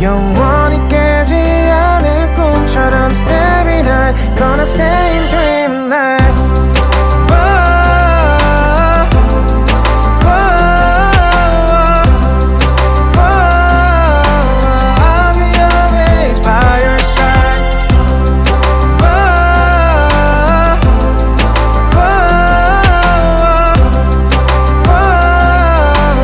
영원히 깨지 않을 꿈처럼 Starry night Gonna stay